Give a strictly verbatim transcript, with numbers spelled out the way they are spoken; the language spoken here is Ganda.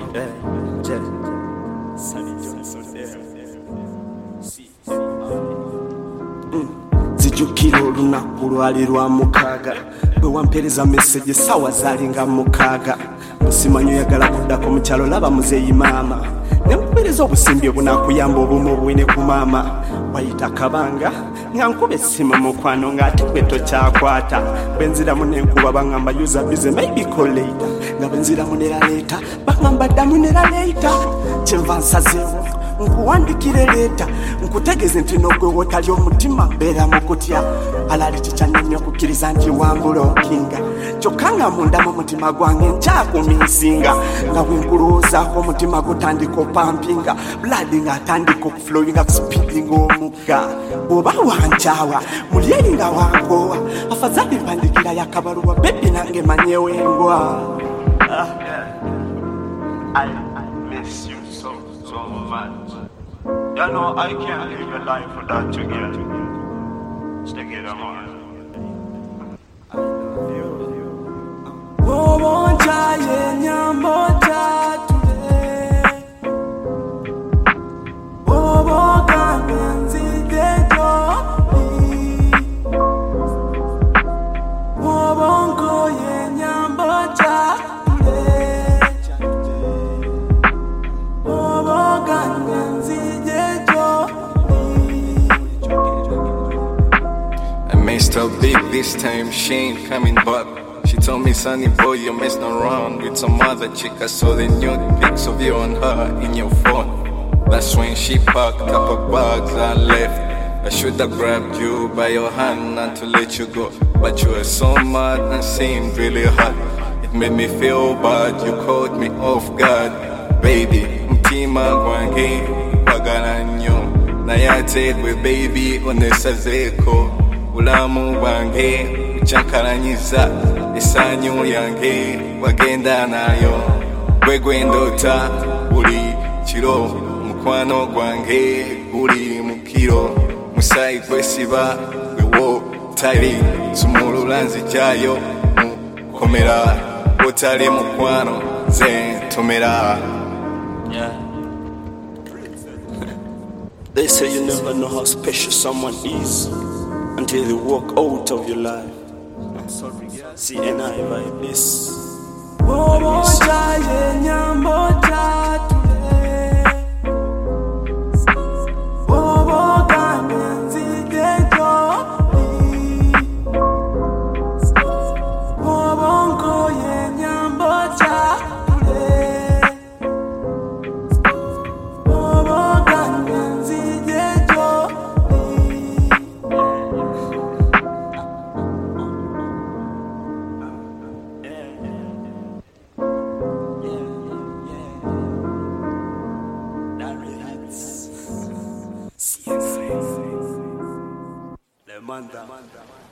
eh, je, Sunny Johnson there. See, zijukira olunaku lwali lwa mukaaga bwe wampereza meseje sawa zalinga mukaaga musimanyo yagala kuddako mu kyalo laba muzeeyi maama ne mkubereza obusimbi obunakuyamba obumu obwine ku maama wayita kabanga nga nkuba essimu mukwano ng'ate gwe tokyakwata bwenziramu nenkuba baŋŋamba user busy maybe call later nga bwenziramu neraleeta baŋŋamba ddamu neraleeta kyenva nsazeewo nkuwandikire leeta nkutegeeze nti nogwe wotali omutima mbeera mu kutya alali kikyannemye okukkiriza nti wambulokinga kyokka nga munda mu mutima gwange nkyakuminsinga nga bwenkulowoozaako omutima gutandika opampinga blood ng'atandika okuflowinga kuspeedinga omugga bw'oba wankyawa mulyeri nga wankoowa afazadde mpandikira yakabaluwa bebi nange manyewengwa. I miss you so, so much. You know, I can't live a life without you, girl. Stick it on. I love you. Oh, won't I, nyamboja today? Oh, oh, kanzi dejo ni. Oh, bongo ye nyamboja today. Oh, oh, kanzi. Still big this time, she ain't coming back. She told me, Sonny boy, you're messing around with some other chick. I saw the nude pics of you and her in your phone. That's when she packed up her bags and left. I should have grabbed you by your hand not to let you go, but you were so mad and seemed really hot. It made me feel bad, you caught me off guard. Baby, mtima gwange bagala nnyo naye ate gwe baby onesazeeko bulamu bwange bukyakalanyiza essanyu yange wagenda nayo gwe gwendoota buli kiro mukwano gwange guli mu kiro musayi gwesiba gwewo tali sumulula nzijjayo mu komera otali mukwano nze ntomera. They say you never know how special someone is until they walk out of your life. I'm sorry, girl. See, and I vibe this. Le manda.